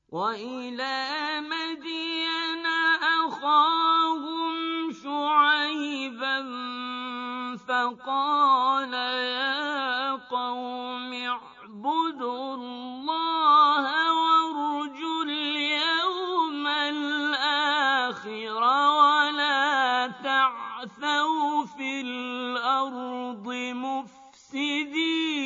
وإلى مدين أخاهم شعيبا فقال يا قوم اعبدوا الله وارجوا اليوم الآخر ولا تعثوا في الأرض مفسدين